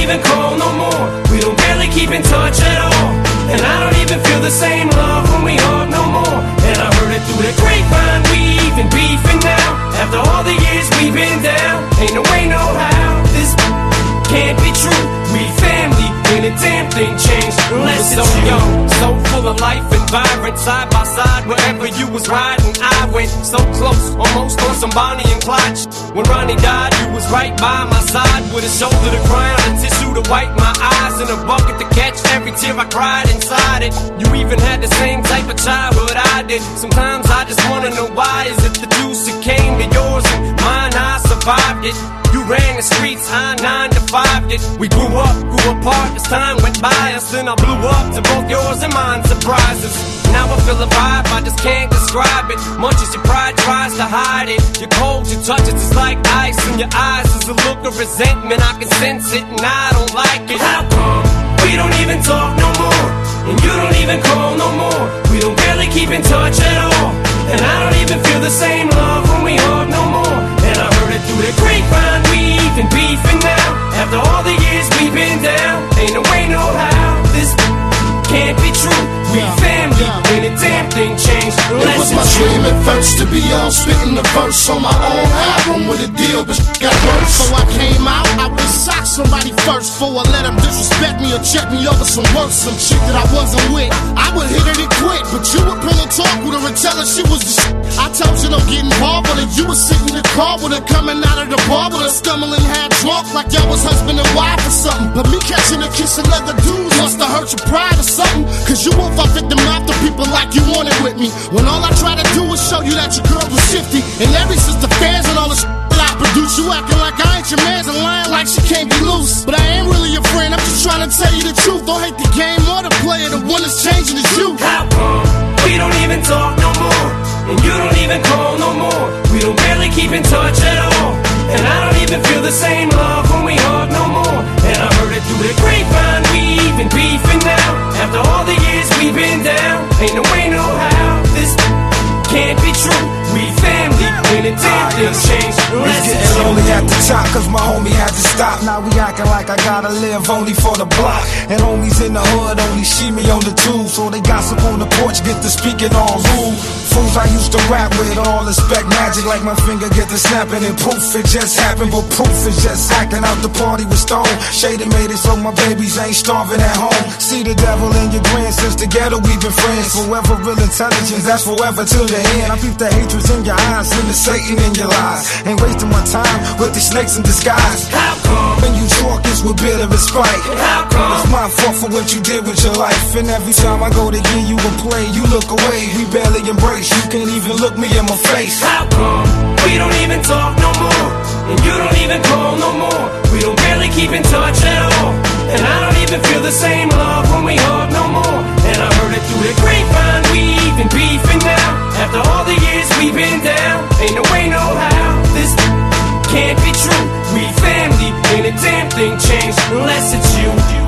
even call no more. We don't barely keep in touch at all. And I don't even feel the same love when we hug no more. And I heard it through the grapevine, we even beefing now. After all the years we've been down, ain't no way, no how. This can't be true. We family, ain't a damn thing changed unless it's so young, so full of life and vibrant, side by side wherever you was riding. I went so close, almost on some Bonnie and Clyde. When Ronnie died, you was right by my side, with a shoulder to cry on, a tissue to wipe my eyes, and a bucket to catch every tear I cried inside it. You even had the same type of childhood I did. Sometimes I just wanna know why. Is it the deuce that came to yours and mine? I survived it. You ran the streets, I 9 to 5 it. We grew up, grew apart as time went by us. Then I blew up to both yours and mine surprises. Now I feel a vibe, I just can't describe it. Much as your pride tries to hide it, your cold, your touches is like ice. In your eyes is a look of resentment, I can sense it and I don't like it. How come we don't even talk no more? And you don't even call no more. We don't barely keep in touch at all. And I don't even feel the same love when we hug no more. And I heard it through the grapevine, we even beefing now. After all the years we've been down, ain't no way, no how. This can't be true. We family, ain't a damn thing changed unless it was my dream at first to be on spitting the verse on my own album with a deal, but got worse. So I came out, I would sock somebody first before I let them disrespect me or check me over some work. Some chick that I wasn't with, I would hit it and quit, but you would pull a talk with her and tell her she was the shit. I told you don't get involved with her. You was sitting in the car with her, coming out of the bar with her, stumbling half drunk like y'all was husband and wife or something. But me catching a kiss and other dudes must have hurt your pride or something, cause you won't fuck at the mouth to people like you wanted with me, when all I try to do is show you that your girl was shifty. And every sister fans and all the shit that I produce, you acting like I ain't your man's and lying like she can't be loose. But I ain't really your friend, I'm just trying to tell you the truth. Don't hate the game or the player, the one that's changing is you. How come we don't even talk no more? And you don't even call no more. We don't barely keep in touch at all. And I don't even feel the same love when we hug no more. And I heard it through the grapevine, we even beefing now. After all the years we've been down, ain't no way, no how. This can't be true. We family, ain't a damn thing changed unless it's getting lonely at the top, cause my homie had to stop. Now we acting like I gotta live only for the block. And homies in the hood only see me on the tube, so they gossip on the porch, get to speaking all rude. Fools I used to rap with all expect magic, like my finger get to snapping and poof, it just happened. But proof is just acting out the party with Stone. Shady made it so my babies ain't starving at home. See the devil in your grand, since together we've been friends. Forever real intelligence, that's forever till the end. I peep the hatred in your eyes and the Satan in your lies. Ain't wasting my time with these snakes in disguise. How come when you talk it's with bitter spite? How come it's my fault for what you did with your life? And every time I go to give you a play, you look away. We barely embrace, you can't even look me in my face. How come we don't even talk no more? And you don't even call no more. We don't barely keep in touch at all. And I don't even feel the same love when we hug no more. And I heard it through the grapevine, we even beefing now. After all the years we've been down, ain't no way, no how. This can't be true. We family, ain't a damn thing changed unless it's you.